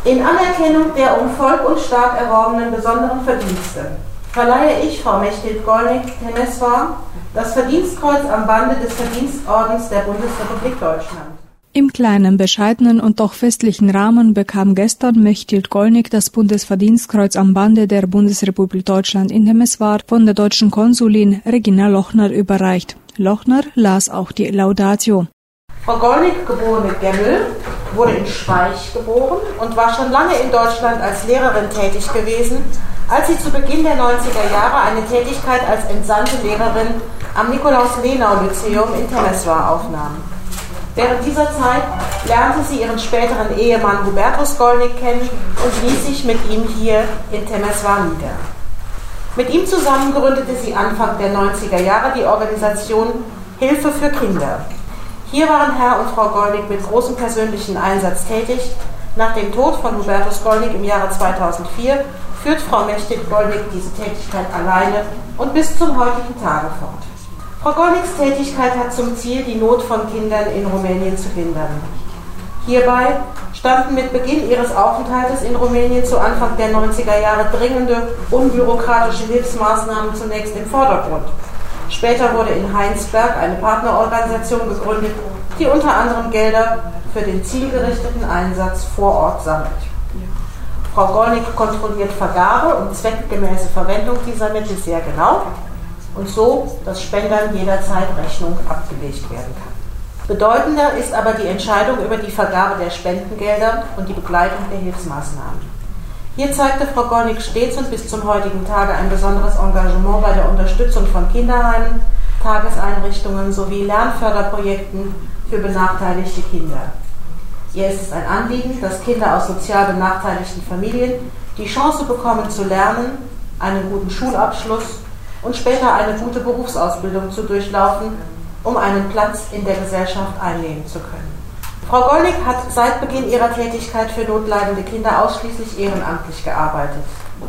In Anerkennung der um Volk und Staat erworbenen besonderen Verdienste verleihe ich Frau Mechthild Gollnick-Temesvar das Verdienstkreuz am Bande des Verdienstordens der Bundesrepublik Deutschland. Im kleinen, bescheidenen und doch festlichen Rahmen bekam gestern Mechthild Gollnick das Bundesverdienstkreuz am Bande der Bundesrepublik Deutschland in Temesvar von der deutschen Konsulin Regina Lochner überreicht. Lochner las auch die Laudatio. Frau Gollnick, geborene Gemmel, wurde in Schweich geboren und war schon lange in Deutschland als Lehrerin tätig gewesen, als sie zu Beginn der 90er Jahre eine Tätigkeit als entsandte Lehrerin am Nikolaus-Lenau-Lyzeum in Temesvar aufnahm. Während dieser Zeit lernte sie ihren späteren Ehemann Hubertus Gollnick kennen und ließ sich mit ihm hier in Temesvar nieder. Mit ihm zusammen gründete sie Anfang der 90er Jahre die Organisation Hilfe für Kinder. Hier waren Herr und Frau Gollnick mit großem persönlichen Einsatz tätig. Nach dem Tod von Hubertus Gollnick im Jahre 2004 führt Frau Mechthild Gollnick diese Tätigkeit alleine und bis zum heutigen Tage fort. Frau Gollnicks Tätigkeit hat zum Ziel, die Not von Kindern in Rumänien zu lindern. Hierbei standen mit Beginn ihres Aufenthaltes in Rumänien zu Anfang der 90er Jahre dringende, unbürokratische Hilfsmaßnahmen zunächst im Vordergrund. Später wurde in Heinsberg eine Partnerorganisation gegründet, die unter anderem Gelder für den zielgerichteten Einsatz vor Ort sammelt. Frau Gollnick kontrolliert Vergabe und zweckgemäße Verwendung dieser Mittel sehr genau und so, dass Spendern jederzeit Rechnung abgelegt werden kann. Bedeutender ist aber die Entscheidung über die Vergabe der Spendengelder und die Begleitung der Hilfsmaßnahmen. Hier zeigte Frau Gollnick stets und bis zum heutigen Tage ein besonderes Engagement bei der Unterstützung von Kinderheimen, Tageseinrichtungen sowie Lernförderprojekten für benachteiligte Kinder. Ihr ist es ein Anliegen, dass Kinder aus sozial benachteiligten Familien die Chance bekommen zu lernen, einen guten Schulabschluss und später eine gute Berufsausbildung zu durchlaufen, um einen Platz in der Gesellschaft einnehmen zu können. Frau Gollnick hat seit Beginn ihrer Tätigkeit für notleidende Kinder ausschließlich ehrenamtlich gearbeitet.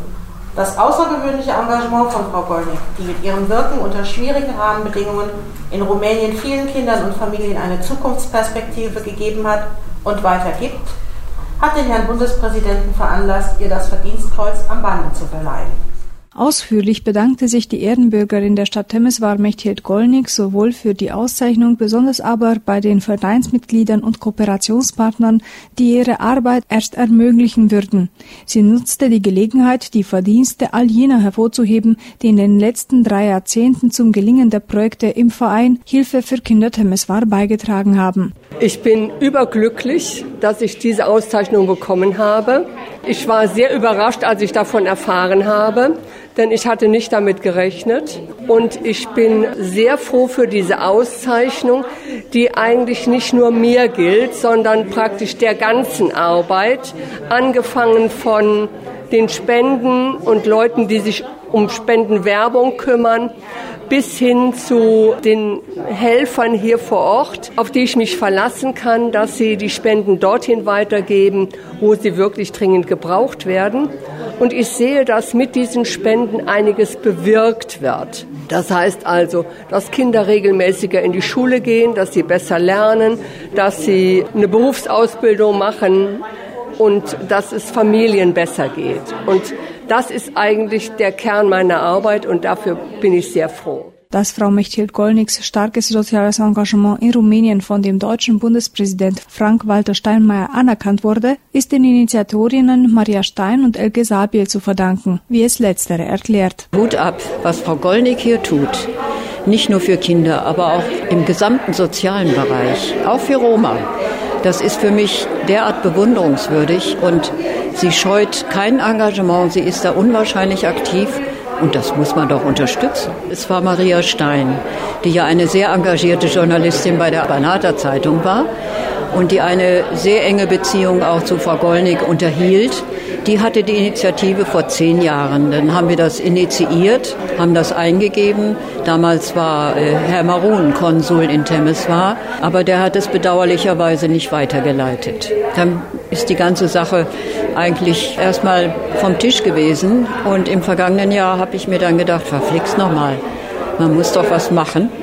Das außergewöhnliche Engagement von Frau Gollnick, die mit ihrem Wirken unter schwierigen Rahmenbedingungen in Rumänien vielen Kindern und Familien eine Zukunftsperspektive gegeben hat und weitergibt, hat den Herrn Bundespräsidenten veranlasst, ihr das Verdienstkreuz am Bande zu verleihen. Ausführlich bedankte sich die Ehrenbürgerin der Stadt Temesvar Mechthild Gollnick sowohl für die Auszeichnung, besonders aber bei den Vereinsmitgliedern und Kooperationspartnern, die ihre Arbeit erst ermöglichen würden. Sie nutzte die Gelegenheit, die Verdienste all jener hervorzuheben, die in den letzten 3 Jahrzehnten zum Gelingen der Projekte im Verein Hilfe für Kinder Temesvar beigetragen haben. Ich bin überglücklich, dass ich diese Auszeichnung bekommen habe. Ich war sehr überrascht, als ich davon erfahren habe, denn ich hatte nicht damit gerechnet. Und ich bin sehr froh für diese Auszeichnung, die eigentlich nicht nur mir gilt, sondern praktisch der ganzen Arbeit, angefangen von den Spenden und Leuten, die sich um Spendenwerbung kümmern, bis hin zu den Helfern hier vor Ort, auf die ich mich verlassen kann, dass sie die Spenden dorthin weitergeben, wo sie wirklich dringend gebraucht werden. Und ich sehe, dass mit diesen Spenden einiges bewirkt wird. Das heißt also, dass Kinder regelmäßiger in die Schule gehen, dass sie besser lernen, dass sie eine Berufsausbildung machen und dass es Familien besser geht. Und das ist eigentlich der Kern meiner Arbeit und dafür bin ich sehr froh. Dass Frau Mechthild Gollnicks starkes soziales Engagement in Rumänien von dem deutschen Bundespräsident Frank-Walter Steinmeier anerkannt wurde, ist den Initiatorinnen Maria Stein und Elke Sabiel zu verdanken, wie es letztere erklärt. Hut ab, was Frau Gollnick hier tut. Nicht nur für Kinder, aber auch im gesamten sozialen Bereich, auch für Roma. Das ist für mich derart bewunderungswürdig und sie scheut kein Engagement, sie ist da unwahrscheinlich aktiv und das muss man doch unterstützen. Es war Maria Stein, die ja eine sehr engagierte Journalistin bei der Banata Zeitung war und die eine sehr enge Beziehung auch zu Frau Gollnick unterhielt. Die hatte die Initiative vor 10 Jahren. Dann haben wir das initiiert, haben das eingegeben. Damals war Herr Marun Konsul in Temesvar, aber der hat es bedauerlicherweise nicht weitergeleitet. Dann ist die ganze Sache eigentlich erstmal vom Tisch gewesen. Und im vergangenen Jahr habe ich mir dann gedacht, verflixt nochmal, man muss doch was machen.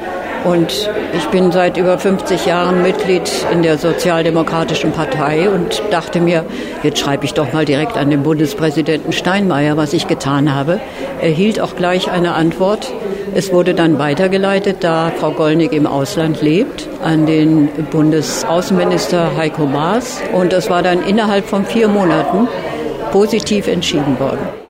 Und ich bin seit über 50 Jahren Mitglied in der Sozialdemokratischen Partei und dachte mir, jetzt schreibe ich doch mal direkt an den Bundespräsidenten Steinmeier, was ich getan habe. Er erhielt auch gleich eine Antwort. Es wurde dann weitergeleitet, da Frau Gollnick im Ausland lebt, an den Bundesaußenminister Heiko Maas. Und das war dann innerhalb von 4 Monaten positiv entschieden worden.